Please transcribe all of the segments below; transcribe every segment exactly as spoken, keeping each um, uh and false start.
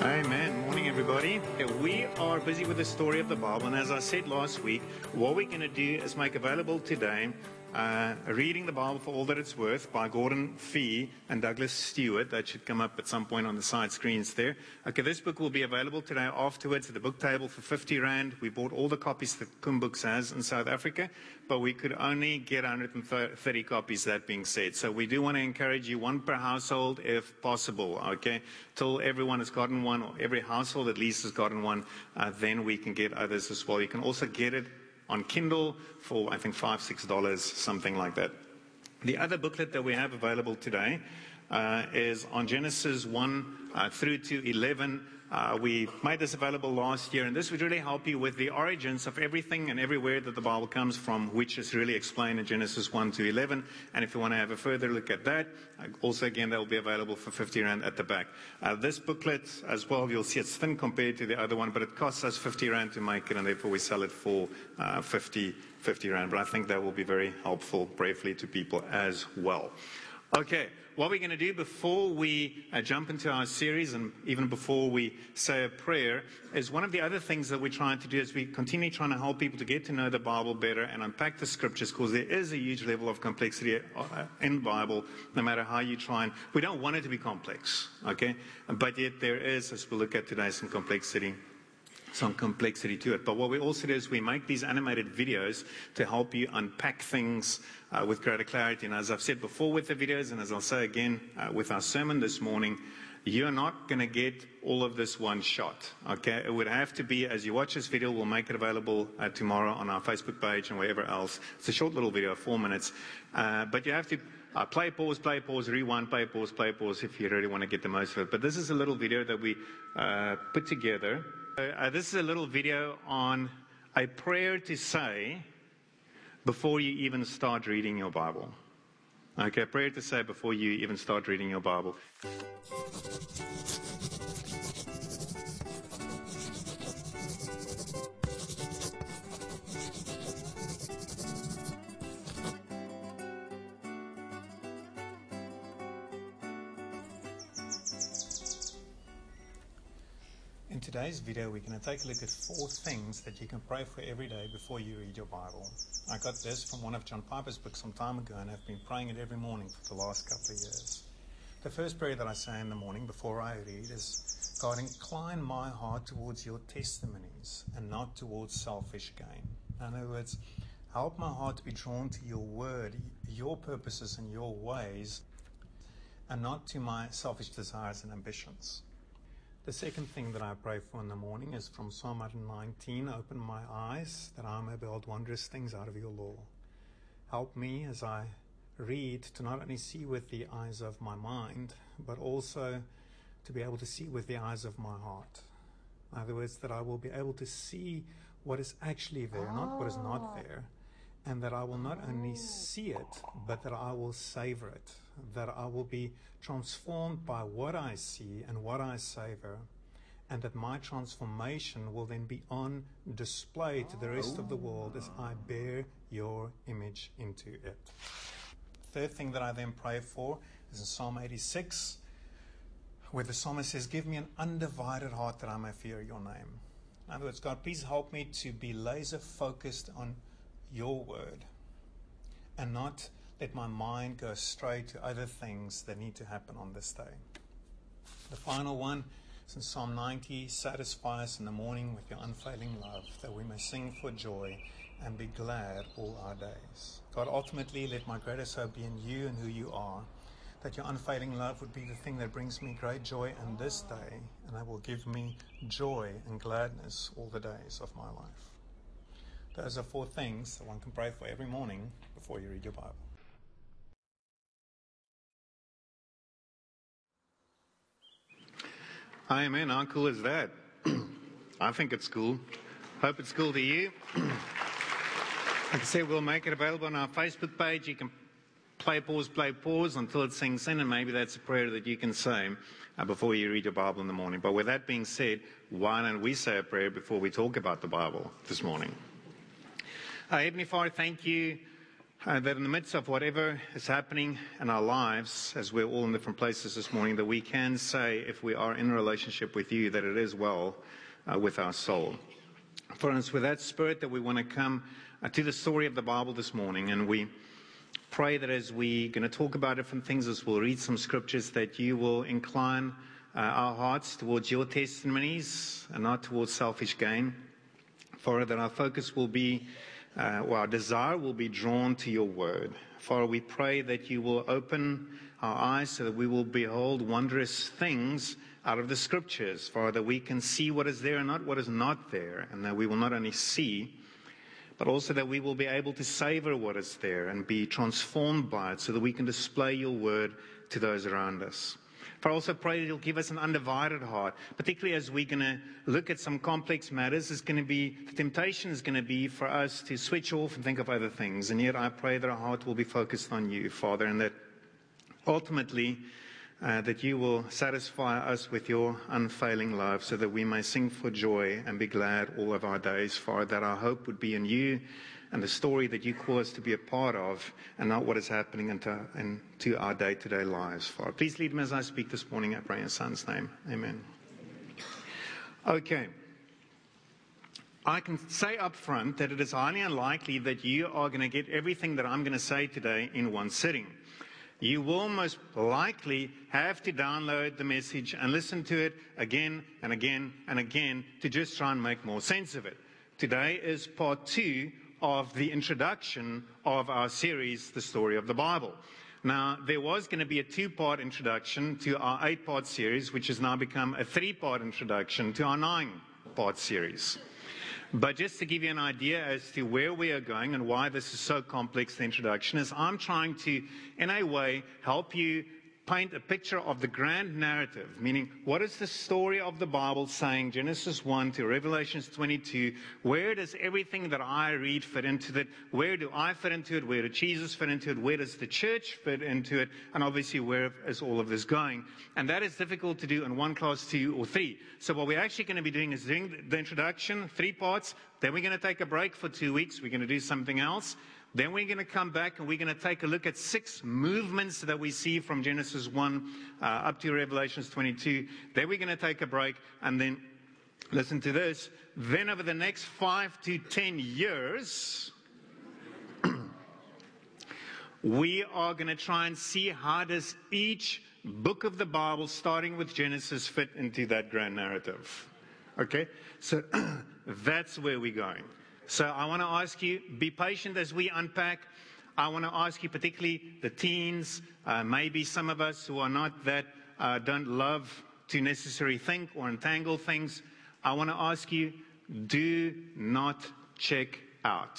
Amen. Morning, everybody. We are busy with the story of the Bible, and as I said last week, what we're going to do is make available today uh, Reading the Bible for All That It's Worth by Gordon Fee and Douglas Stewart. That should come up at some point on the side screens there. Okay, this book will be available today afterwards at the book table for fifty rand. We bought all the copies that Kum Books has in South Africa, but we could only get one hundred thirty copies, that being said. So we do want to encourage you, one per household if possible, okay? Till everyone has gotten one, or every household at least has gotten one, uh, then we can get others as well. You can also get it on Kindle for, I think, five, six dollars, something like that. The other booklet that we have available today uh, is on Genesis one uh, through to eleven. Uh, we made this available last year, and this would really help you with the origins of everything and everywhere that the Bible comes from, which is really explained in Genesis one to eleven. And if you want to have a further look at that, also, again, that will be available for fifty rand at the back. Uh, this booklet as well, you'll see it's thin compared to the other one, but it costs us fifty rand to make it, and therefore we sell it for uh, fifty rand. But I think that will be very helpful, briefly, to people as well. Okay, what we're going to do before we uh, jump into our series, and even before we say a prayer, is one of the other things that we're trying to do is we continue trying to help people to get to know the Bible better and unpack the scriptures, because there is a huge level of complexity in the Bible, no matter how you try. And we don't want it to be complex, okay? But yet there is, as we'll look at today, some complexity. some complexity to it. But what we also do is we make these animated videos to help you unpack things uh, with greater clarity. And as I've said before with the videos, and as I'll say again uh, with our sermon this morning, you're not going to get all of this one shot, okay? It would have to be, as you watch this video, we'll make it available uh, tomorrow on our Facebook page and wherever else. It's a short little video, four minutes. Uh, but you have to Uh, play, pause, play, pause, rewind, play, pause, play, pause if you really want to get the most of it. But this is a little video that we uh, put together. Uh, this is a little video on a prayer to say before you even start reading your Bible. Okay, a prayer to say before you even start reading your Bible. In today's video, we're going to take a look at four things that you can pray for every day before you read your Bible. I got this from one of John Piper's books some time ago, and I've been praying it every morning for the last couple of years. The first prayer that I say in the morning before I read is, God, incline my heart towards your testimonies and not towards selfish gain. In other words, help my heart to be drawn to your word, your purposes and your ways, and not to my selfish desires and ambitions. The second thing that I pray for in the morning is from Psalm one nineteen, open my eyes that I may behold wondrous things out of your law. Help me as I read to not only see with the eyes of my mind, but also to be able to see with the eyes of my heart. In other words, that I will be able to see what is actually there, not what is not there, and that I will not only see it, but that I will savor it, that I will be transformed by what I see and what I savor, and that my transformation will then be on display to the rest of the world as I bear your image into it. Third thing that I then pray for is in Psalm eighty-six, where the psalmist says, give me an undivided heart that I may fear your name. In other words, God, please help me to be laser focused on your word and not let my mind go astray to other things that need to happen on this day. The final one is in Psalm ninety, satisfy us in the morning with your unfailing love, that we may sing for joy and be glad all our days. God, ultimately, let my greatest hope be in you and who you are, that your unfailing love would be the thing that brings me great joy in this day, and that will give me joy and gladness all the days of my life. Those are four things that one can pray for every morning before you read your Bible. Amen. How cool is that? I think it's cool. Hope it's cool to you. Like I said, we'll make it available on our Facebook page. You can play, pause, play, pause until it sinks in, and maybe that's a prayer that you can say uh, before you read your Bible in the morning. But with that being said, why don't we say a prayer before we talk about the Bible this morning? Uh, Heavenly Father, thank you Uh, that in the midst of whatever is happening in our lives, as we're all in different places this morning, that we can say, if we are in a relationship with you, that it is well uh, with our soul. For instance, with that spirit, that we want to come uh, to the story of the Bible this morning, and we pray that as we're going to talk about different things, as we'll read some scriptures, that you will incline uh, our hearts towards your testimonies and not towards selfish gain. For that our focus will be Uh, well, our desire will be drawn to your word. Father, we pray that you will open our eyes so that we will behold wondrous things out of the scriptures, Father, that we can see what is there and not what is not there, and that we will not only see, but also that we will be able to savor what is there and be transformed by it so that we can display your word to those around us. But I also pray that you'll give us an undivided heart, particularly as we're going to look at some complex matters. It's going to be, the temptation is going to be for us to switch off and think of other things. And yet I pray that our heart will be focused on you, Father, and that ultimately uh, that you will satisfy us with your unfailing love so that we may sing for joy and be glad all of our days, Father, that our hope would be in you and the story that you call us to be a part of, and not what is happening into, into our day-to-day lives, Father. Please lead me as I speak this morning. I pray in your Son's name. Amen. Okay. I can say up front that it is highly unlikely that you are going to get everything that I'm going to say today in one sitting. You will most likely have to download the message and listen to it again and again and again to just try and make more sense of it. Today is part two of the introduction of our series, The Story of the Bible. Now, there was going to be a two-part introduction to our eight-part series, which has now become a three-part introduction to our nine-part series. But just to give you an idea as to where we are going and why this is so complex, the introduction is I'm trying to, in a way, help you paint a picture of the grand narrative, meaning what is the story of the Bible saying, Genesis one to Revelation twenty-two, where does everything that I read fit into that? Where do I fit into it? Where does Jesus fit into it? Where does the church fit into it? And obviously, where is all of this going? And that is difficult to do in one class, two, or three. So what we're actually going to be doing is doing the introduction, three parts, then we're going to take a break for two weeks, we're going to do something else. Then we're going to come back and we're going to take a look at six movements that we see from Genesis one uh, up to Revelation twenty-two. Then we're going to take a break and then listen to this. Then over the next five to ten years, we are going to try and see how does each book of the Bible, starting with Genesis, fit into that grand narrative. Okay? So that's where we're going. So I want to ask you, be patient as we unpack. I want to ask you, particularly the teens, uh, maybe some of us who are not that, uh, don't love to necessarily think or entangle things. I want to ask you, do not check out.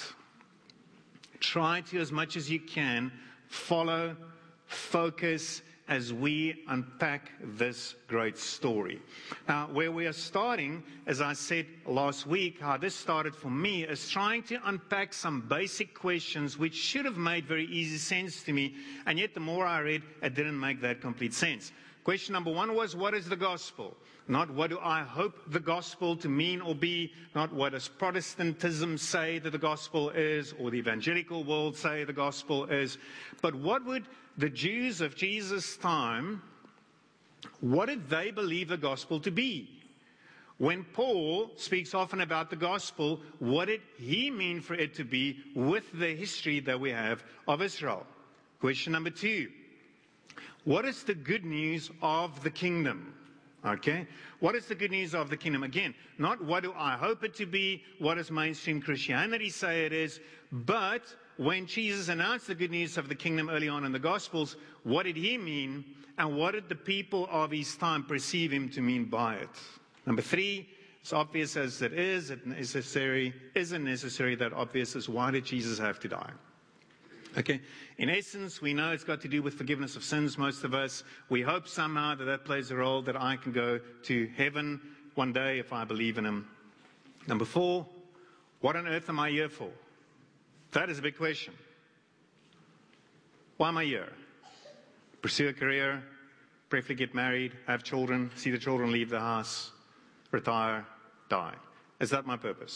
Try to, as much as you can, follow, focus, as we unpack this great story. Now, where we are starting, as I said last week, how this started for me, is trying to unpack some basic questions which should have made very easy sense to me, and yet the more I read, it didn't make that complete sense. Question number one was, what is the gospel? Not what do I hope the gospel to mean or be, not what does Protestantism say that the gospel is, or the evangelical world say the gospel is, but what would the Jews of Jesus' time, what did they believe the gospel to be? When Paul speaks often about the gospel, what did he mean for it to be with the history that we have of Israel? Question number two, what is the good news of the kingdom? Okay, what is the good news of the kingdom? Again, not what do I hope it to be, what does mainstream Christianity say it is, but when Jesus announced the good news of the kingdom early on in the Gospels, what did he mean, and what did the people of his time perceive him to mean by it? Number three, as obvious as it is, it necessary, isn't necessary that obvious as why did Jesus have to die? Okay, in essence, we know it's got to do with forgiveness of sins, most of us. We hope somehow that that plays a role, that I can go to heaven one day if I believe in him. Number four, what on earth am I here for? That is a big question. Why am I here? Pursue a career, preferably get married, have children, see the children leave the house, retire, die. Is that my purpose?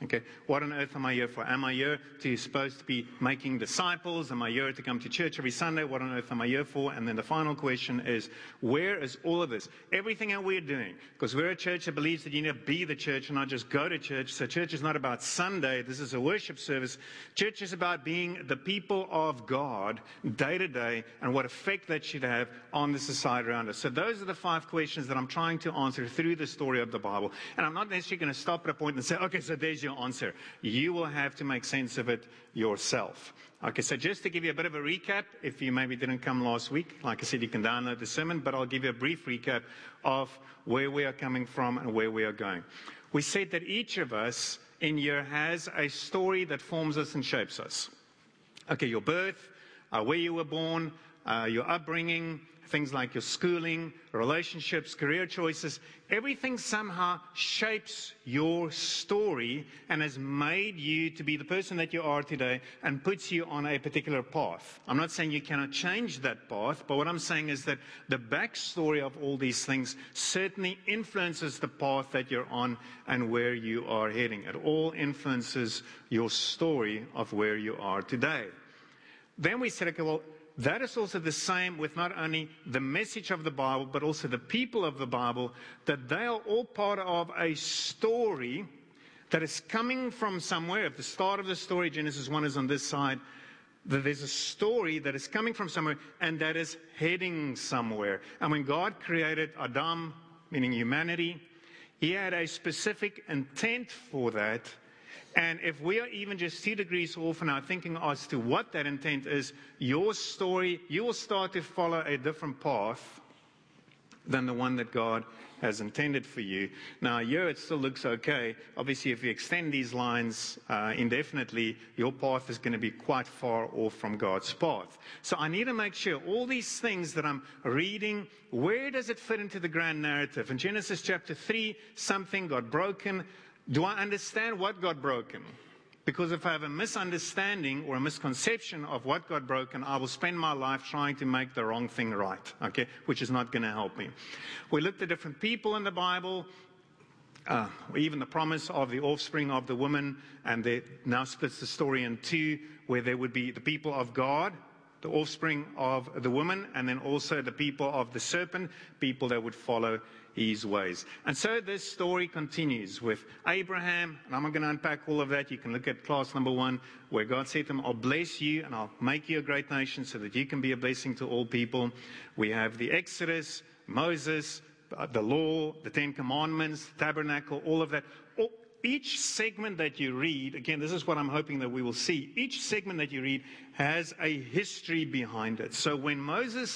Okay, what on earth am I here for? Am I here to supposed to be making disciples? Am I here to come to church every Sunday? What on earth am I here for? And then the final question is, where is all of this? Everything that we're doing, because we're a church that believes that you need to be the church and not just go to church. So church is not about Sunday. This is a worship service. Church is about being the people of God day to day and what effect that should have on the society around us. So those are the five questions that I'm trying to answer through the story of the Bible. And I'm not necessarily going to stop at a point and say, okay, so there's your answer. You will have to make sense of it yourself. Okay, so just to give you a bit of a recap, if you maybe didn't come last week, like I said, you can download the sermon, but I'll give you a brief recap of where we are coming from and where we are going. We said that each of us in here has a story that forms us and shapes us. Okay, your birth, uh, where you were born, uh, your upbringing, things like your schooling, relationships, career choices, everything somehow shapes your story and has made you to be the person that you are today and puts you on a particular path. I'm not saying you cannot change that path, but what I'm saying is that the backstory of all these things certainly influences the path that you're on and where you are heading. It all influences your story of where you are today. Then we said, okay, well, that is also the same with not only the message of the Bible, but also the people of the Bible, that they are all part of a story that is coming from somewhere. At the start of the story, Genesis one is on this side, that there's a story that is coming from somewhere and that is heading somewhere. And when God created Adam, meaning humanity, he had a specific intent for that. And if we are even just two degrees off in our thinking as to what that intent is, your story, you will start to follow a different path than the one that God has intended for you. Now, here it still looks okay. Obviously, if you extend these lines uh, indefinitely, your path is going to be quite far off from God's path. So I need to make sure all these things that I'm reading, where does it fit into the grand narrative? In Genesis chapter three, something got broken. Do I understand what got broken? Because if I have a misunderstanding or a misconception of what got broken, I will spend my life trying to make the wrong thing right, okay, which is not going to help me. We looked at different people in the Bible, uh, even the promise of the offspring of the woman, and they now splits the story in two, where there would be the people of God, the offspring of the woman, and then also the people of the serpent, people that would follow his ways. And so this story continues with Abraham, and I'm not going to unpack all of that. You can look at class number one, where God said to him, I'll bless you and I'll make you a great nation so that you can be a blessing to all people. We have the Exodus, Moses, the law, the Ten Commandments, the tabernacle, all of that. All, each segment that you read, again, this is what I'm hoping that we will see. Each segment that you read has a history behind it. So when Moses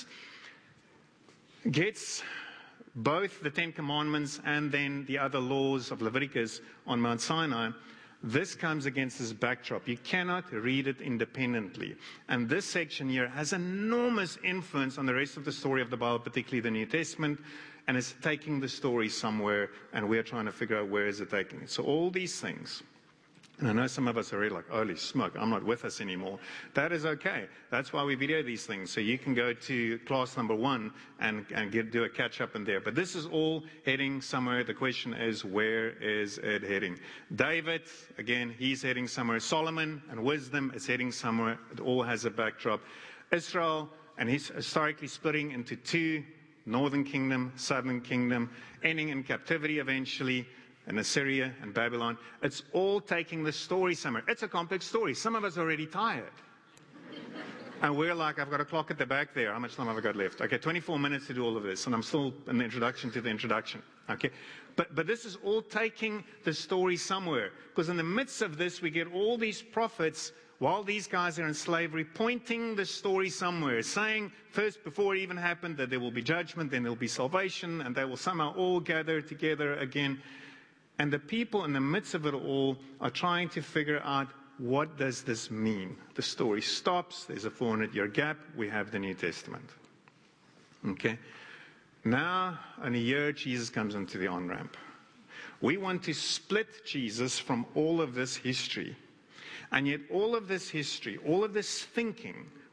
gets both the Ten Commandments and then the other laws of Leviticus on Mount Sinai, this comes against this backdrop. You cannot read it independently. And this section here has enormous influence on the rest of the story of the Bible, particularly the New Testament, and it's taking the story somewhere, and we're trying to figure out where is it taking it. So all these things, and I know some of us are already like, holy smoke, I'm not with us anymore. That is okay. That's why we video these things. So you can go to class number one and, and get, do a catch up in there. But this is all heading somewhere. The question is, where is it heading? David, again, he's heading somewhere. Solomon and wisdom is heading somewhere. It all has a backdrop. Israel, and he's historically splitting into two, northern kingdom, southern kingdom, ending in captivity eventually. And Assyria and Babylon, it's all taking the story somewhere. It's a complex story. Some of us are already tired. And we're like, I've got a clock at the back there. How much time have I got left? Okay, twenty-four minutes to do all of this. And I'm still in the introduction to the introduction. Okay, but, but this is all taking the story somewhere. Because in the midst of this, we get all these prophets, while these guys are in slavery, pointing the story somewhere, saying first, before it even happened, that there will be judgment, then there will be salvation, and they will somehow all gather together again. And the people in the midst of it all are trying to figure out, what does this mean? The story stops. There's a four hundred year gap. We have the New Testament. Okay. Now, in a year, Jesus comes into the on-ramp. We want to split Jesus from all of this history. And yet all of this history, all of this thinking,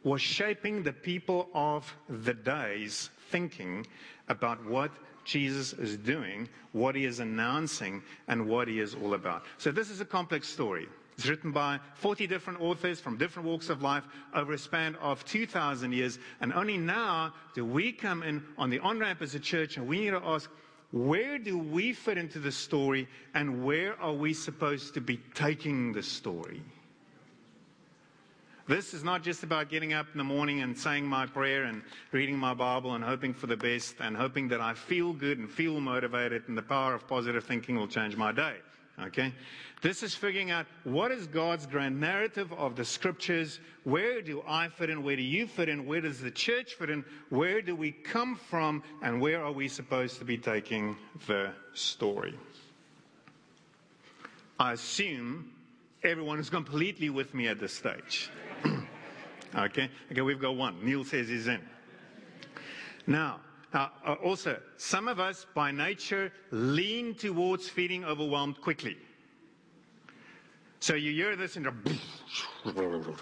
was shaping the people of the day's thinking about what Jesus is doing, what he is announcing, and what he is all about. So this is a complex story. It's written by forty different authors from different walks of life over a span of two thousand years. And only now do we come in on the on-ramp as a church, and we need to ask, where do we fit into the story, and where are we supposed to be taking the story? This is not just about getting up in the morning and saying my prayer and reading my Bible and hoping for the best and hoping that I feel good and feel motivated and the power of positive thinking will change my day. Okay? This is figuring out what is God's grand narrative of the scriptures. Where do I fit in? Where do you fit in? Where does the church fit in? Where do we come from? And where are we supposed to be taking the story? I assume everyone is completely with me at this stage. Okay? Okay, we've got one. Neil says he's in. Now, Now, uh, also, some of us by nature lean towards feeling overwhelmed quickly. So you hear this and you're,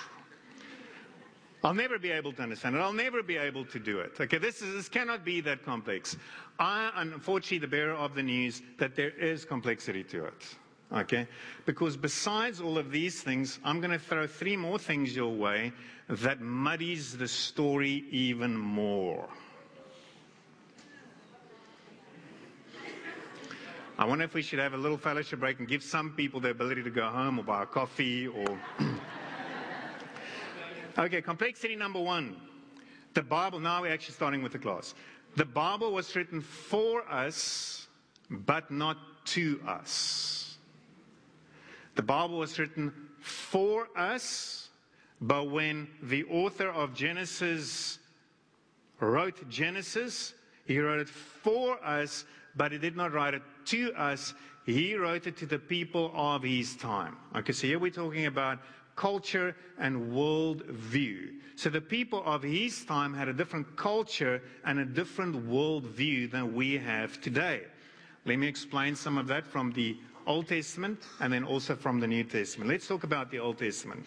I'll never be able to understand it. I'll never be able to do it. Okay, this is this cannot be that complex. I am unfortunately the bearer of the news that there is complexity to it. Okay, because besides all of these things, I'm going to throw three more things your way that muddies the story even more. I wonder if we should have a little fellowship break and give some people the ability to go home or buy a coffee or... Okay, complexity number one. The Bible, now we're actually starting with the class. The Bible was written for us, but not to us. The Bible was written for us, but when the author of Genesis wrote Genesis, he wrote it for us, but he did not write it to us. He wrote it to the people of his time. Okay, so here we're talking about culture and world view. So the people of his time had a different culture and a different world view than we have today. Let me explain some of that from the Old Testament and then also from the New Testament. Let's talk about the Old Testament.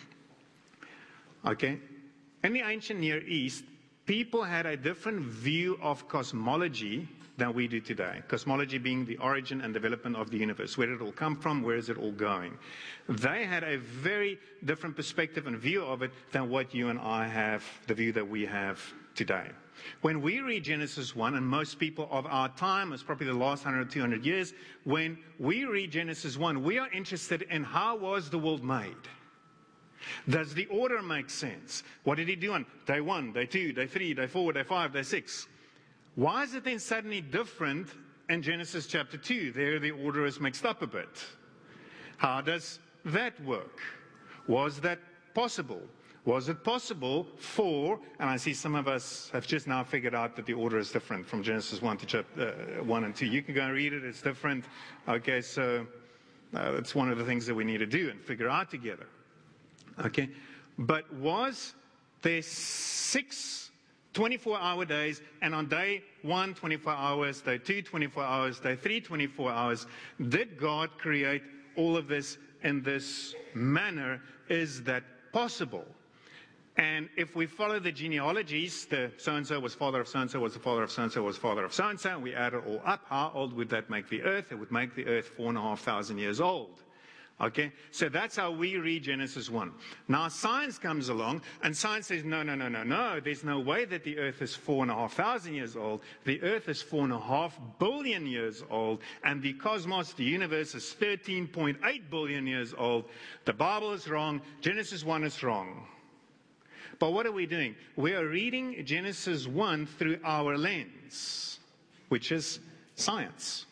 Okay, in the ancient Near East, people had a different view of cosmology than we do today. Cosmology being the origin and development of the universe. Where did it all come from? Where is it all going? They had a very different perspective and view of it than what you and I have, the view that we have today. When we read Genesis one, and most people of our time, it's probably the last one hundred, two hundred years, when we read Genesis one, we are interested in how was the world made? Does the order make sense? What did he do on day one, day two, day three, day four, day five, day six? Why is it then suddenly different in Genesis chapter two? There the order is mixed up a bit. How does that work? Was that possible? Was it possible for, and I see some of us have just now figured out that the order is different from Genesis one to chapter uh, one and two. You can go and read it, it's different. Okay, so uh, that's one of the things that we need to do and figure out together. Okay, but was there six twenty-four hour days, and on day one, twenty-four hours, day two, twenty-four hours, day three, twenty-four hours, did God create all of this in this manner? Is that possible? And if we follow the genealogies, the so-and-so was father of so-and-so, was the father of so-and-so, was father of so-and-so, and we add it all up, how old would that make the earth? It would make the earth four and a half thousand years old. Okay, so that's how we read Genesis one. Now science comes along, and science says, no, no, no, no, no, there's no way that the earth is four and a half thousand years old. The earth is four and a half billion years old, and the cosmos, the universe, is thirteen point eight billion years old. The Bible is wrong, Genesis one is wrong. But what are we doing? We are reading Genesis one through our lens, which is science.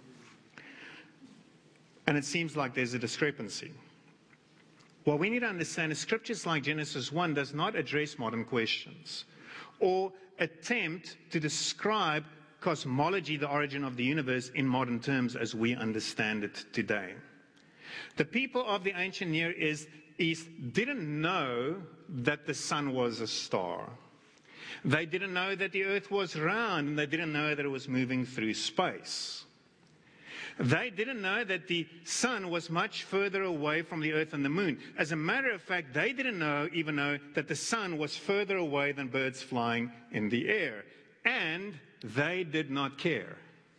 And it seems like there's a discrepancy. What we need to understand is scriptures like Genesis one does not address modern questions or attempt to describe cosmology, the origin of the universe, in modern terms as we understand it today. The people of the ancient Near East didn't know that the sun was a star. They didn't know that the earth was round, and they didn't know that it was moving through space. They didn't know that the sun was much further away from the earth than the moon. As a matter of fact, they didn't know, even know that the sun was further away than birds flying in the air. And they did not care.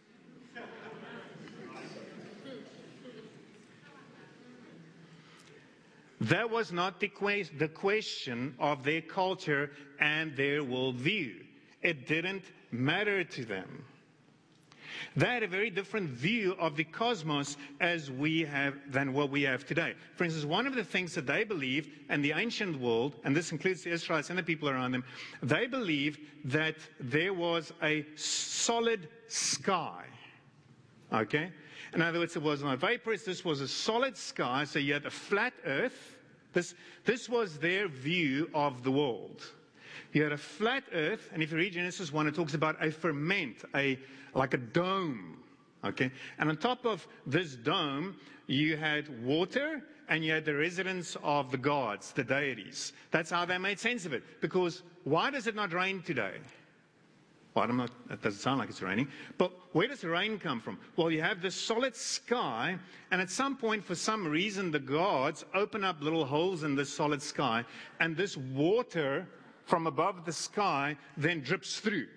That was not the, que- the question of their culture and their worldview. It didn't matter to them. They had a very different view of the cosmos as we have than what we have today. For instance, one of the things that they believed in the ancient world, and this includes the Israelites and the people around them, they believed that there was a solid sky. Okay? In other words, it was not vaporous. This was a solid sky, so you had a flat earth. This, this was their view of the world. You had a flat earth, and if you read Genesis one, it talks about a firmament, a like a dome. Okay? And on top of this dome, you had water, and you had the residence of the gods, the deities. That's how they made sense of it. Because why does it not rain today? Well, I'm not, that doesn't sound like it's raining. But where does the rain come from? Well, you have this solid sky, and at some point, for some reason, the gods open up little holes in this solid sky, and this water from above the sky then drips through,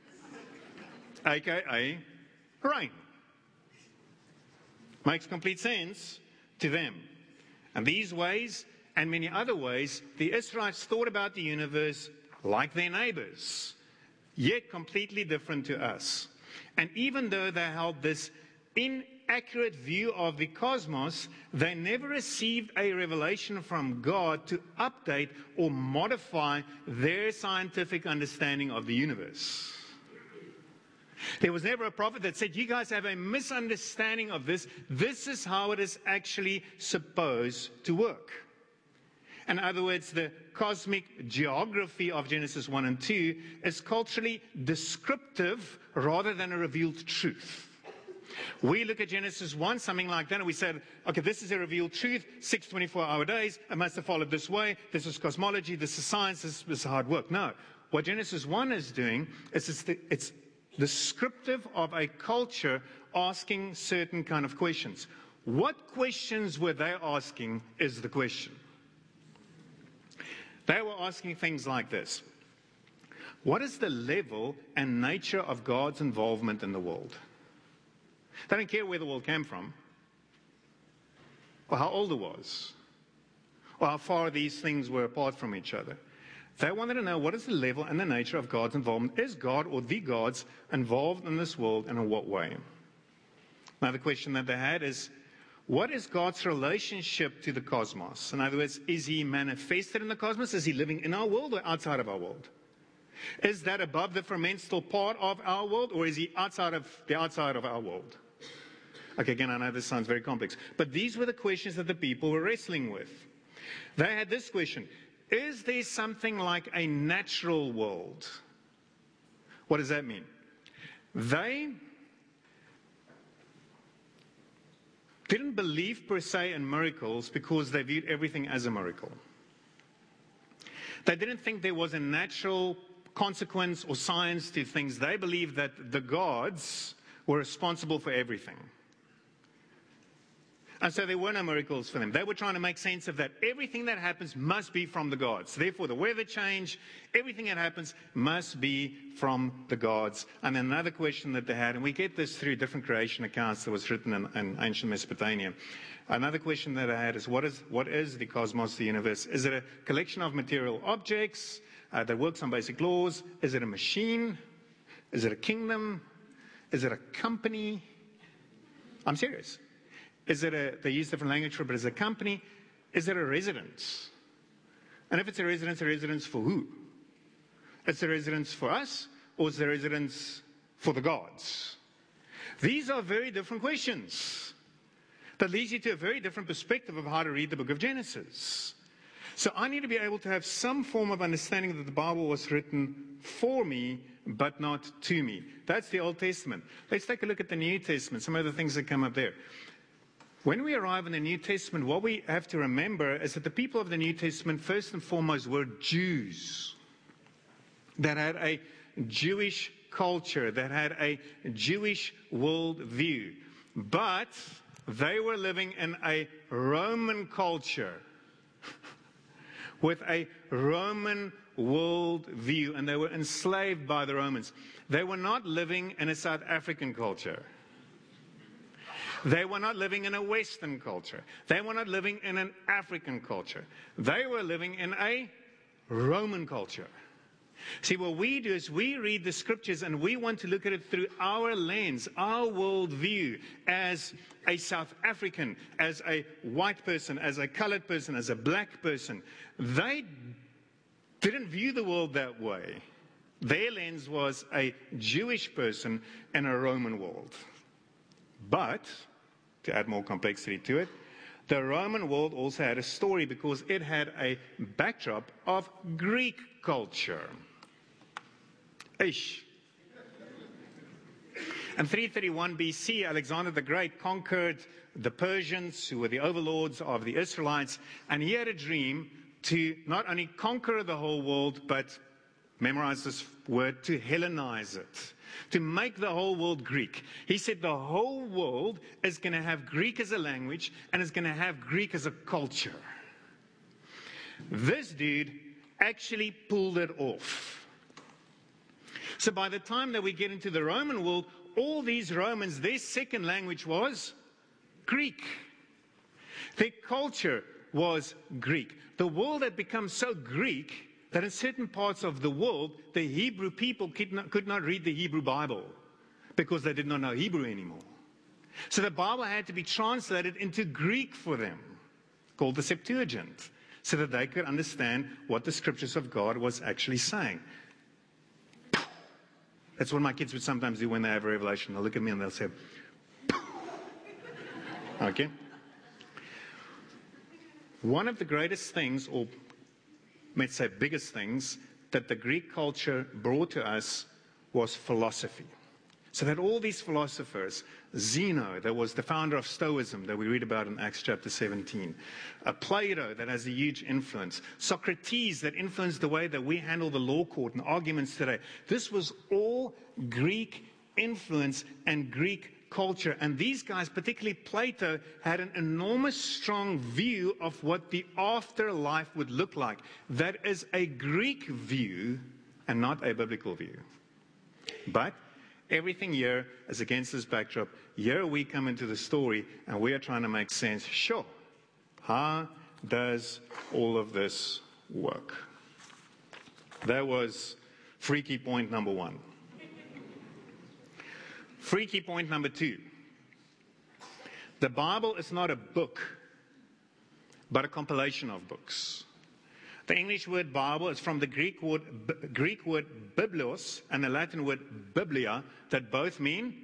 aka rain. Makes complete sense to them. And these ways, and many other ways, the Israelites thought about the universe like their neighbors, yet completely different to us. And even though they held this inaccurate view of the cosmos, they never received a revelation from God to update or modify their scientific understanding of the universe. There was never a prophet that said, you guys have a misunderstanding of this. This is how it is actually supposed to work. In other words, the cosmic geography of Genesis one and two is culturally descriptive rather than a revealed truth. We look at Genesis one, something like that, and we said, okay, this is a revealed truth, six twenty-four hour days, it must have followed this way, this is cosmology, this is science, this is hard work. No. What Genesis one is doing is it's, the, it's descriptive of a culture asking certain kind of questions. What questions were they asking is the question. They were asking things like this. What is the level and nature of God's involvement in the world? They don't care where the world came from, or how old it was, or how far these things were apart from each other. They wanted to know what is the level and the nature of God's involvement. Is God or the gods involved in this world, and in what way? Another question that they had is, what is God's relationship to the cosmos? In other words, is he manifested in the cosmos? Is he living in our world or outside of our world? Is that above the firmament still part of our world, or is he outside of the outside of our world? Okay, again, I know this sounds very complex, but these were the questions that the people were wrestling with. They had this question: is there something like a natural world? What does that mean? They didn't believe per se in miracles because they viewed everything as a miracle. They didn't think there was a natural consequence or science to things. They believed that the gods were responsible for everything. And so there were no miracles for them. They were trying to make sense of that. Everything that happens must be from the gods. Therefore, the weather change, everything that happens must be from the gods. And then another question that they had, and we get this through different creation accounts that was written in, in ancient Mesopotamia. Another question that I had is, what is, what is the cosmos, the universe? Is it a collection of material objects uh, that works on basic laws? Is it a machine? Is it a kingdom? Is it a company? I'm serious. Is it a, they use different language for it, but is it a company? Is it a residence? And if it's a residence, a residence for who? It's a residence for us, or is it a residence for the gods? These are very different questions. That leads you to a very different perspective of how to read the book of Genesis. So I need to be able to have some form of understanding that the Bible was written for me, but not to me. That's the Old Testament. Let's take a look at the New Testament, some of the things that come up there. When we arrive in the New Testament, what we have to remember is that the people of the New Testament, first and foremost, were Jews that had a Jewish culture, that had a Jewish worldview. but they were living in a Roman culture with a Roman world view, and they were enslaved by the Romans. They were not living in a South African culture. They were not living in a Western culture. They were not living in an African culture. They were living in a Roman culture. See, what we do is we read the scriptures and we want to look at it through our lens, our worldview, as a South African, as a white person, as a colored person, as a black person. They didn't view the world that way. Their lens was a Jewish person in a Roman world. But, to add more complexity to it, the Roman world also had a story because it had a backdrop of Greek culture. Ish. In three thirty-one B C, Alexander the Great conquered the Persians, who were the overlords of the Israelites, and he had a dream to not only conquer the whole world, but, memorize this word, to Hellenize it, to make the whole world Greek. He said the whole world is going to have Greek as a language and is going to have Greek as a culture. This dude actually pulled it off. So by the time that we get into the Roman world, all these Romans, their second language was Greek. Their culture was Greek. The world had become so Greek that in certain parts of the world, the Hebrew people could not, could not read the Hebrew Bible because they did not know Hebrew anymore. So the Bible had to be translated into Greek for them, called the Septuagint, so that they could understand what the scriptures of God was actually saying. That's what my kids would sometimes do when they have a revelation. They'll look at me and they'll say, okay. One of the greatest things, or let's say biggest things, that the Greek culture brought to us was philosophy. So that all these philosophers, Zeno, that was the founder of Stoicism that we read about in Acts chapter seventeen, uh, Plato, that has a huge influence, Socrates, that influenced the way that we handle the law court and arguments today. This was all Greek influence and Greek culture. And these guys, particularly Plato, had an enormous strong view of what the afterlife would look like. That is a Greek view and not a biblical view. But everything here is against this backdrop. Here we come into the story and we are trying to make sense. Sure, how does all of this work? That was freaky point number one. Freaky point number two. The Bible is not a book, but a compilation of books. The English word Bible is from the Greek word, Greek word biblos and the Latin word biblia, that both mean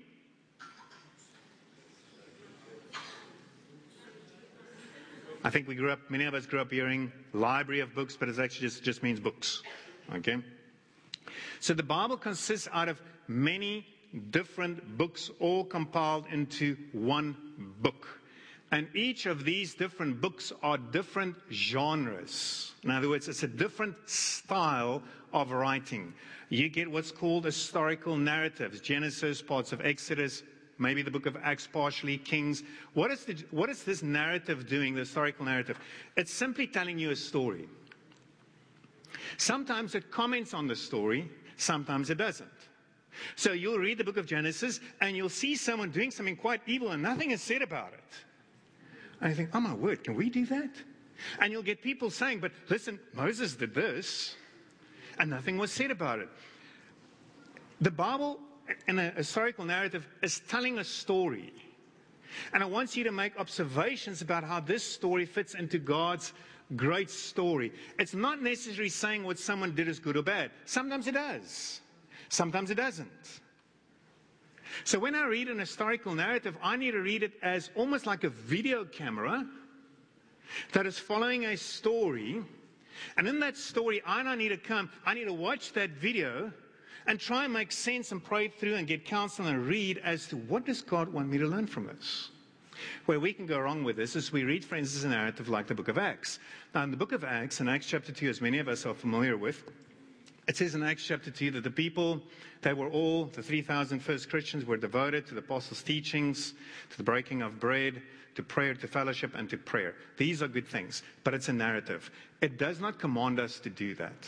I think we grew up, many of us grew up hearing library of books, but it actually just, just means books. Okay? So the Bible consists out of many different books, all compiled into one book. And each of these different books are different genres. In other words, it's a different style of writing. You get what's called historical narratives, Genesis, parts of Exodus, maybe the book of Acts, partially Kings. What is, the, what is this narrative doing, the historical narrative? It's simply telling you a story. Sometimes it comments on the story, sometimes it doesn't. So you'll read the book of Genesis and you'll see someone doing something quite evil and nothing is said about it. And you think, oh my word, can we do that? And you'll get people saying, but listen, Moses did this, and nothing was said about it. The Bible, in a historical narrative, is telling a story. And it wants you to make observations about how this story fits into God's great story. It's not necessarily saying what someone did is good or bad. Sometimes it does. Sometimes it doesn't. So when I read an historical narrative, I need to read it as almost like a video camera that is following a story. And in that story, I don't need to come, I need to watch that video and try and make sense and pray through and get counsel and read as to what does God want me to learn from this. Where we can go wrong with this is we read, for instance, a narrative like the book of Acts. Now, in the book of Acts, in Acts chapter two, as many of us are familiar with, It says in Acts chapter two that the people, they were all, the three thousand first Christians were devoted to the apostles' teachings, to the breaking of bread, to prayer, to fellowship, and to prayer. These are good things, but it's a narrative. It does not command us to do that.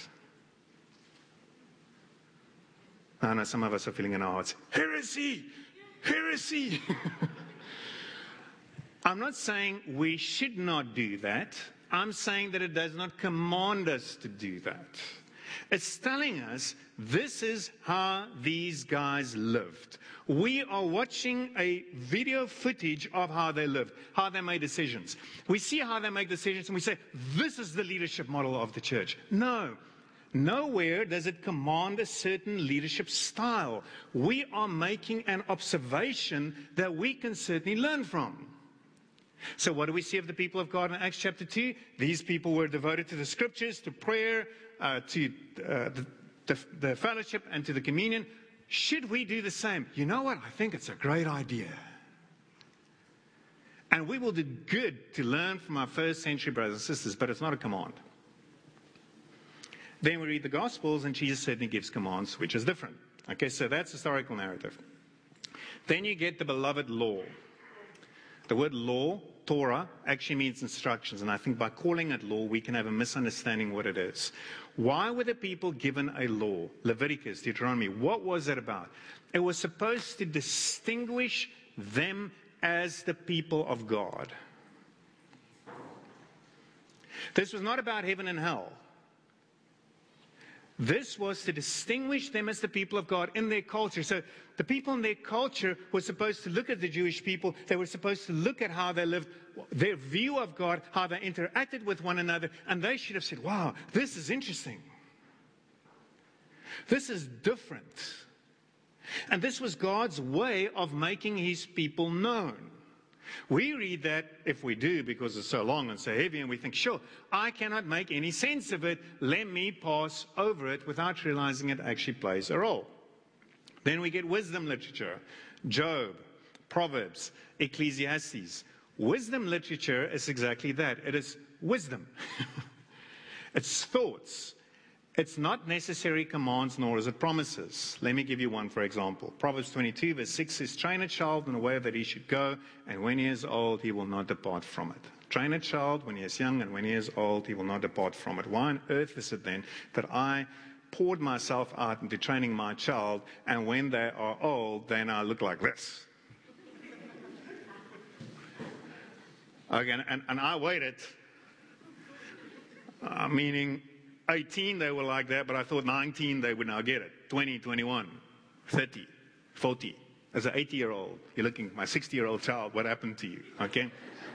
I know some of us are feeling in our hearts, heresy, heresy. I'm not saying we should not do that. I'm saying that it does not command us to do that. It's telling us this is how these guys lived. We are watching a video footage of how they lived, how they made decisions. We see how they make decisions and we say, this is the leadership model of the church. No. Nowhere does it command a certain leadership style. We are making an observation that we can certainly learn from. So what do we see of the people of God in Acts chapter two? These people were devoted to the scriptures, to prayer, uh, to uh, the, the, the fellowship, and to the communion. Should we do the same? You know what? I think it's a great idea. And we will do good to learn from our first century brothers and sisters, but it's not a command. Then we read the Gospels, and Jesus certainly gives commands, which is different. Okay, so that's historical narrative. Then you get the beloved law. The word law, Torah, actually means instructions, and I think by calling it law, we can have a misunderstanding what it is. Why were the people given a law? Leviticus, Deuteronomy, what was it about? It was supposed to distinguish them as the people of God. This was not about heaven and hell. This was to distinguish them as the people of God in their culture. So the people in their culture were supposed to look at the Jewish people. They were supposed to look at how they lived, their view of God, how they interacted with one another. And they should have said, wow, this is interesting. This is different. And this was God's way of making his people known. We read that, if we do, because it's so long and so heavy, and we think, sure, I cannot make any sense of it. Let me pass over it without realizing it actually plays a role. Then we get wisdom literature, Job, Proverbs, Ecclesiastes. Wisdom literature is exactly that. It is wisdom. It's thoughts. It's not necessary commands, nor is it promises. Let me give you one, for example. Proverbs twenty-two, verse six says, train a child in the way that he should go, and when he is old, he will not depart from it. Train a child when he is young, and when he is old, he will not depart from it. Why on earth is it then that I poured myself out into training my child, and when they are old, then I look like this? Okay, and, and I waited, uh, meaning eighteen, they were like that, but I thought nineteen, they would now get it. twenty, twenty-one, thirty, forty. As an eighty-year-old, you're looking, my sixty-year-old child, what happened to you? Okay?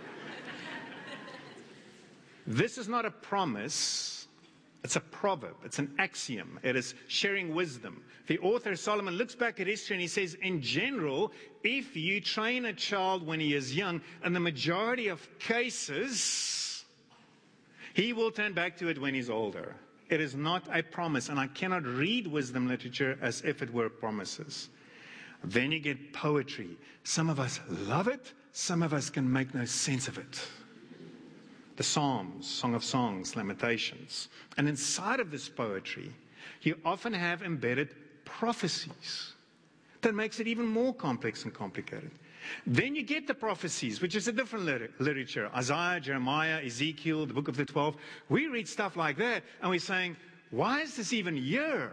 This is not a promise. It's a proverb. It's an axiom. It is sharing wisdom. The author, Solomon, looks back at history and he says, in general, if you train a child when he is young, in the majority of cases, he will turn back to it when he's older. It is not a promise, and I cannot read wisdom literature as if it were promises. Then you get poetry. Some of us love it. Some of us can make no sense of it. The Psalms, Song of Songs, Lamentations. And inside of this poetry, you often have embedded prophecies. That makes it even more complex and complicated. Then you get the prophecies, which is a different liter- literature. Isaiah, Jeremiah, Ezekiel, the book of the twelve. We read stuff like that, and we're saying, why is this even here?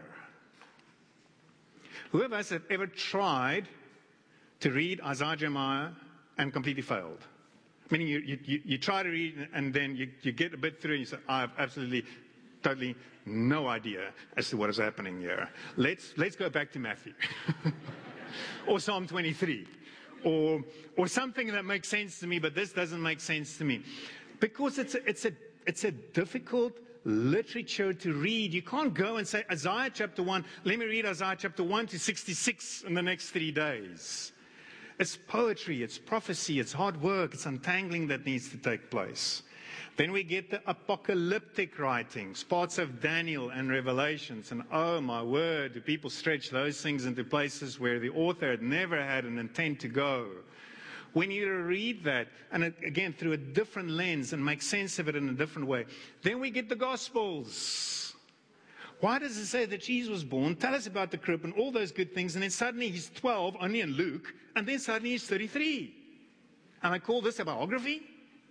Who of us have ever tried to read Isaiah, Jeremiah, and completely failed? Meaning you, you, you try to read, and then you, you get a bit through, and you say, I have absolutely, totally no idea as to what is happening here. Let's, let's go back to Matthew. Or Psalm twenty-three. Or, or something that makes sense to me, but this doesn't make sense to me. Because it's a, it's a, it's a difficult literature to read. You can't go and say, Isaiah chapter one, let me read Isaiah chapter one to sixty-six in the next three days. It's poetry, it's prophecy, it's hard work, it's untangling that needs to take place. Then we get the apocalyptic writings, parts of Daniel and Revelations. And oh my word, do people stretch those things into places where the author had never had an intent to go. We need to read that, and again, through a different lens and make sense of it in a different way. Then we get the Gospels. Why does it say that Jesus was born? Tell us about the crib and all those good things. And then suddenly he's twelve, only in Luke. And then suddenly he's thirty-three. And I call this a biography?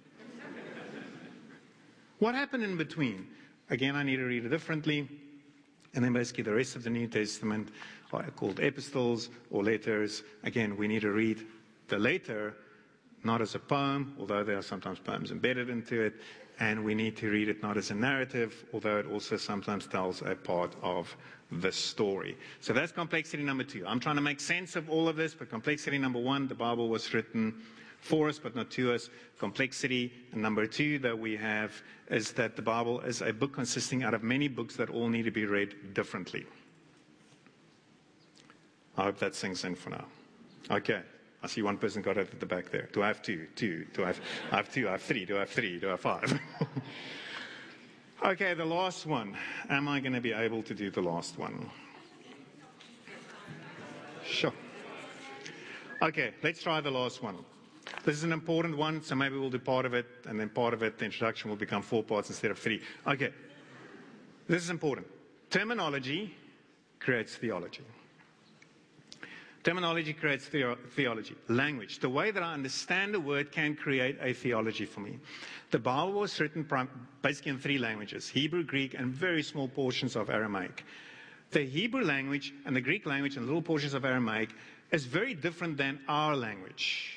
What happened in between? Again, I need to read it differently. And then basically the rest of the New Testament are called epistles or letters. Again, we need to read the letter not as a poem, although there are sometimes poems embedded into it. And we need to read it not as a narrative, although it also sometimes tells a part of the story. So that's complexity number two. I'm trying to make sense of all of this, but complexity number one, the Bible was written for us, but not to us. Complexity number two that we have is that the Bible is a book consisting out of many books that all need to be read differently. I hope that sinks in for now. Okay. I see one person got it at the back there. Do I have two? Two. Do I have, I have two? I have three. Do I have three? Do I have five? Okay, the last one. Am I going to be able to do the last one? Sure. Okay, let's try the last one. This is an important one, so maybe we'll do part of it, and then part of it, the introduction, will become four parts instead of three. Okay, this is important. Terminology creates theology. Terminology creates the- theology. Language. The way that I understand a word can create a theology for me. The Bible was written prim- basically in three languages: Hebrew, Greek, and very small portions of Aramaic. The Hebrew language and the Greek language and little portions of Aramaic is very different than our language.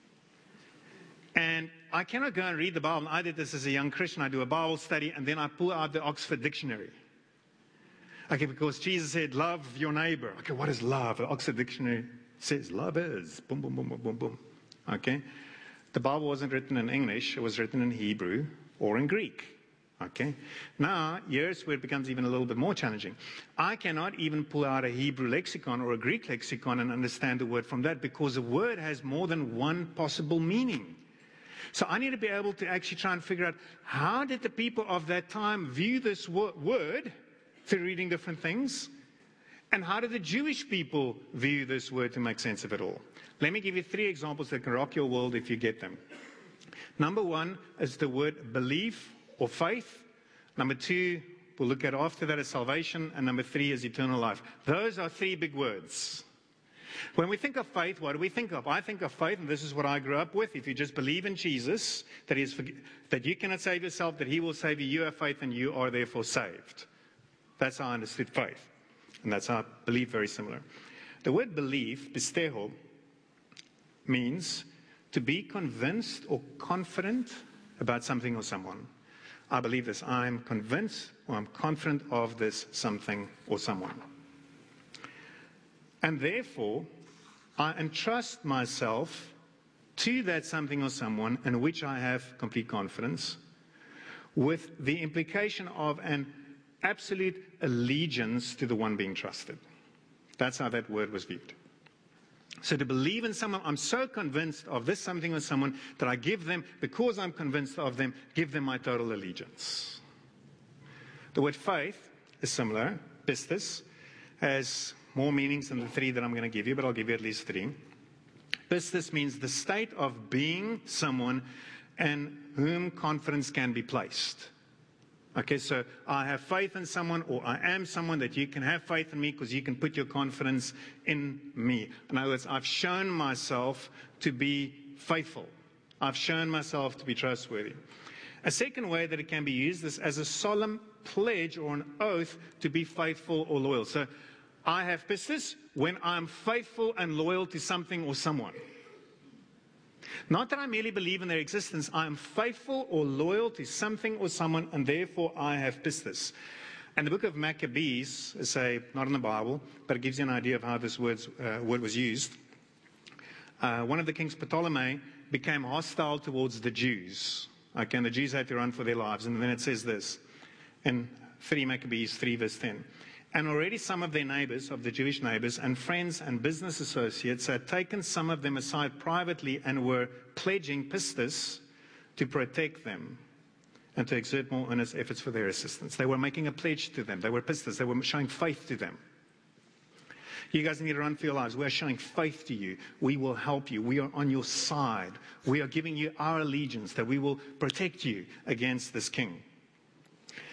And I cannot go and read the Bible. I did this as a young Christian. I do a Bible study, and then I pull out the Oxford Dictionary. Okay, because Jesus said, love your neighbor. Okay, what is love? The Oxford Dictionary says love is boom, boom, boom, boom, boom, boom. Okay? The Bible wasn't written in English. It was written in Hebrew or in Greek. Okay? Now, here's where it becomes even a little bit more challenging. I cannot even pull out a Hebrew lexicon or a Greek lexicon and understand the word from that, because a word has more than one possible meaning. So I need to be able to actually try and figure out, how did the people of that time view this wo- word through reading different things? And how did the Jewish people view this word to make sense of it all? Let me give you three examples that can rock your world if you get them. Number one is the word belief or faith. Number two, we'll look at after that, is salvation. And number three is eternal life. Those are three big words. When we think of faith, what do we think of? I think of faith, and this is what I grew up with. If you just believe in Jesus, that, he is forg- that you cannot save yourself, that he will save you, you have faith, and you are therefore saved. That's how I understood faith. And that's how I believe, very similar. The word belief, pisteho, means to be convinced or confident about something or someone. I believe this. I'm convinced or I'm confident of this something or someone. And therefore, I entrust myself to that something or someone in which I have complete confidence, with the implication of an absolute allegiance to the one being trusted. That's how that word was viewed. So to believe in someone, I'm so convinced of this something or someone that I give them, because I'm convinced of them, give them my total allegiance. The word faith is similar. Pistis has more meanings than the three that I'm going to give you, but I'll give you at least three. Pistis means the state of being someone in whom confidence can be placed. Okay, so I have faith in someone, or I am someone that you can have faith in me because you can put your confidence in me. In other words, I've shown myself to be faithful. I've shown myself to be trustworthy. A second way that it can be used is as a solemn pledge or an oath to be faithful or loyal. So I have pistis when I'm faithful and loyal to something or someone. Not that I merely believe in their existence. I am faithful or loyal to something or someone, and therefore I have pistis. And the book of Maccabees, say not in the Bible, but it gives you an idea of how this word's, uh, word was used. Uh, one of the kings, Ptolemy, became hostile towards the Jews. Okay, and the Jews had to run for their lives. And then it says this in three Maccabees three verse ten. And already some of their neighbors, of the Jewish neighbors, and friends and business associates had taken some of them aside privately and were pledging pistis to protect them and to exert more earnest efforts for their assistance. They were making a pledge to them. They were pistis. They were showing faith to them. You guys need to run for your lives. We are showing faith to you. We will help you. We are on your side. We are giving you our allegiance, that we will protect you against this king.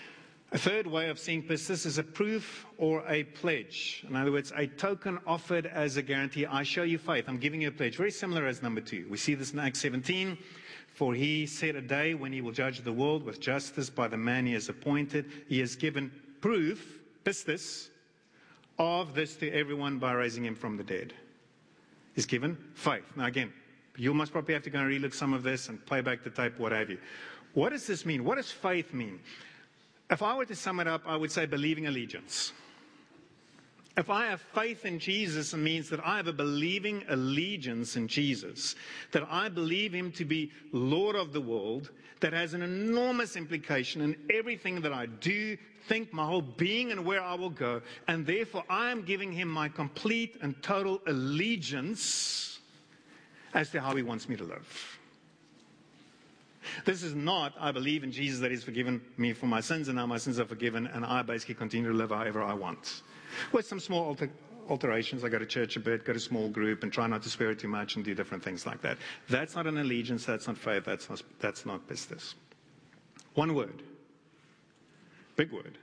A third way of seeing pistis is a proof or a pledge. In other words, a token offered as a guarantee. I show you faith. I'm giving you a pledge. Very similar as number two. We see this in Acts seventeen. For he said a day when he will judge the world with justice by the man he has appointed. He has given proof, pistis, of this to everyone by raising him from the dead. He's given faith. Now again, you must probably have to go and relook some of this and play back the tape, what have you. What does this mean? What does faith mean? If I were to sum it up, I would say believing allegiance. If I have faith in Jesus, it means that I have a believing allegiance in Jesus, that I believe him to be Lord of the world, that has an enormous implication in everything that I do, think, my whole being, and where I will go. And therefore, I am giving him my complete and total allegiance as to how he wants me to live. This is not, I believe in Jesus that he's forgiven me for my sins, and now my sins are forgiven, and I basically continue to live however I want. With some small alter, alterations, I go to church a bit, go to small group, and try not to swear too much and do different things like that. That's not an allegiance, that's not faith, that's not, that's not pistis. One word. Big word.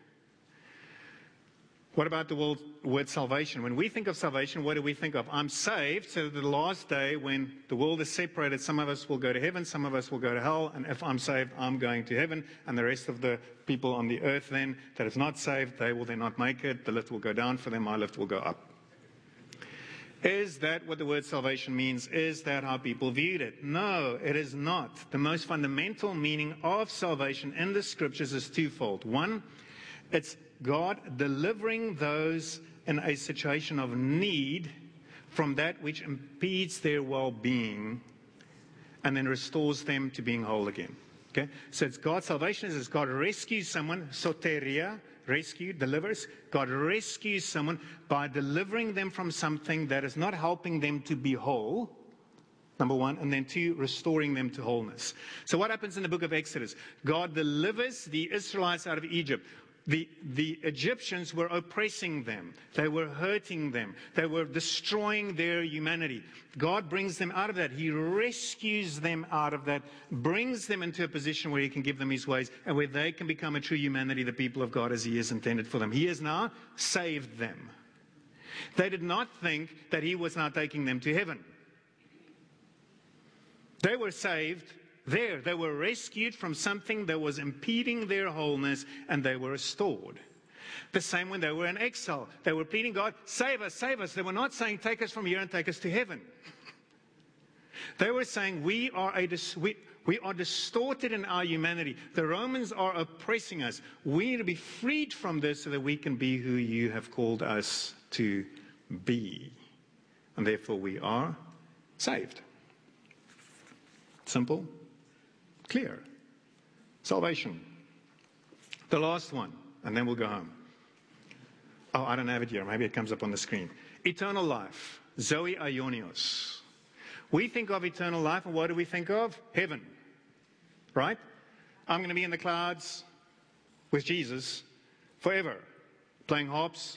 What about the word, word salvation? When we think of salvation, what do we think of? I'm saved, so that the last day when the world is separated, some of us will go to heaven, some of us will go to hell, and if I'm saved, I'm going to heaven, and the rest of the people on the earth then that is not saved, they will then not make it, the lift will go down for them, my lift will go up. Is that what the word salvation means? Is that how people viewed it? No, it is not. The most fundamental meaning of salvation in the scriptures is twofold. One, it's God delivering those in a situation of need from that which impedes their well-being and then restores them to being whole again. Okay? So it's God's salvation is God rescues someone, soteria, rescue, delivers. God rescues someone by delivering them from something that is not helping them to be whole, number one, and then two, restoring them to wholeness. So what happens in the book of Exodus? God delivers the Israelites out of Egypt. The, the Egyptians were oppressing them. They were hurting them. They were destroying their humanity. God brings them out of that. He rescues them out of that, brings them into a position where he can give them his ways and where they can become a true humanity, the people of God as he has intended for them. He has now saved them. They did not think that he was now taking them to heaven. They were saved there. They were rescued from something that was impeding their wholeness, and they were restored. The same when they were in exile. They were pleading, God, save us, save us. They were not saying, take us from here and take us to heaven. They were saying, we are, a dis- we, we are distorted in our humanity. The Romans are oppressing us. We need to be freed from this so that we can be who you have called us to be. And therefore we are saved. Simple. Clear. Salvation. The last one, and then we'll go home. Oh, I don't have it here. Maybe it comes up on the screen. Eternal life. Zoe Aionios. We think of eternal life, and what do we think of? Heaven. Right? I'm going to be in the clouds with Jesus forever. Playing harps.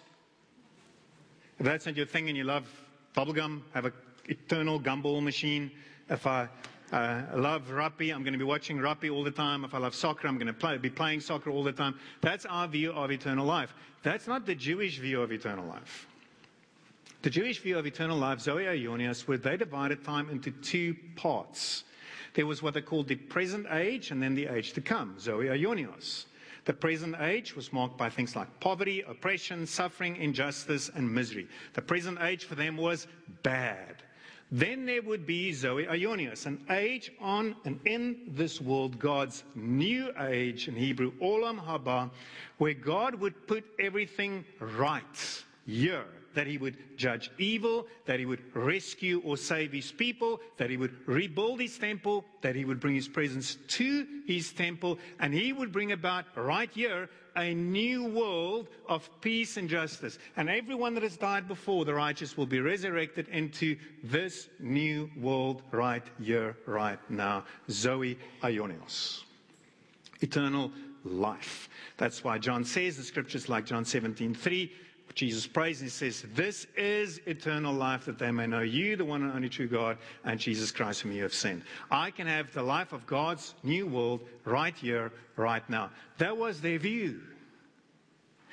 If that's not your thing and you love bubblegum, have an eternal gumball machine. If I... Uh, I love rugby. I'm going to be watching rugby all the time. If I love soccer, I'm going to play, be playing soccer all the time. That's our view of eternal life. That's not the Jewish view of eternal life. The Jewish view of eternal life, Zoe Aionios, where they divided time into two parts. There was what they called the present age and then the age to come, Zoe Aionios. The present age was marked by things like poverty, oppression, suffering, injustice, and misery. The present age for them was bad. Then there would be Zoe Aionios, an age on and in this world, God's new age, in Hebrew, Olam Haba, where God would put everything right here, that he would judge evil, that he would rescue or save his people, that he would rebuild his temple, that he would bring his presence to his temple, and he would bring about right here a new world of peace and justice. And everyone that has died before, the righteous, will be resurrected into this new world right here, right now. Zoe Aionios. Eternal life. That's why John says, the scriptures like John seventeen three, Jesus prays and he says, this is eternal life, that they may know you, the one and only true God, and Jesus Christ whom you have sent. I can have the life of God's new world right here, right now. That was their view.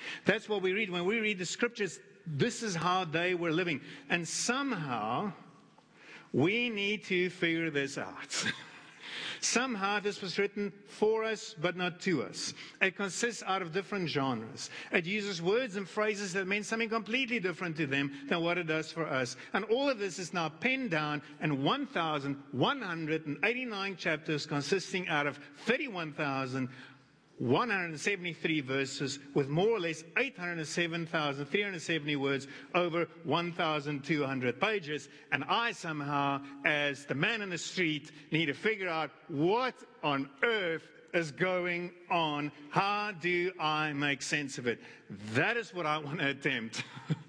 That's what we read. When we read the scriptures, this is how they were living. And somehow, we need to figure this out. Somehow this was written for us, but not to us. It consists out of different genres. It uses words and phrases that mean something completely different to them than what it does for us. And all of this is now penned down in one thousand one hundred eighty-nine chapters, consisting out of thirty-one thousand one hundred seventy-three verses, with more or less eight hundred seven thousand three hundred seventy words over one thousand two hundred pages. And I somehow, as the man in the street, need to figure out what on earth is going on. How do I make sense of it? That is what I want to attempt.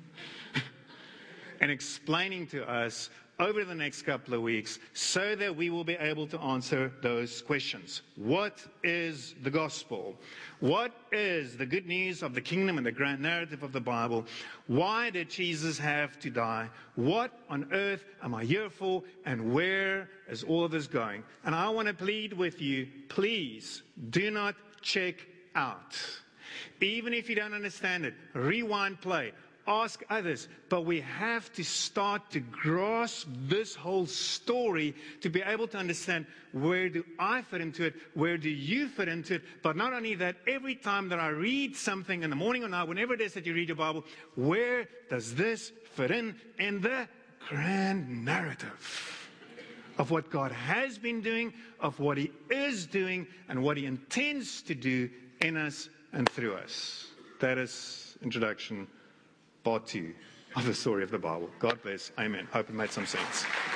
And explaining to us over the next couple of weeks, so that we will be able to answer those questions. What is the gospel? What is the good news of the kingdom and the grand narrative of the Bible? Why did Jesus have to die? What on earth am I here for? And where is all of this going? And I want to plead with you, please do not check out. Even if you don't understand it, rewind, play. Ask others, but we have to start to grasp this whole story to be able to understand, where do I fit into it? Where do you fit into it? But not only that, every time that I read something in the morning or night, whenever it is that you read your Bible, where does this fit in in the grand narrative of what God has been doing, of what He is doing, and what He intends to do in us and through us? That is introduction part two of the story of the Bible. God bless. Amen. Hope it made some sense.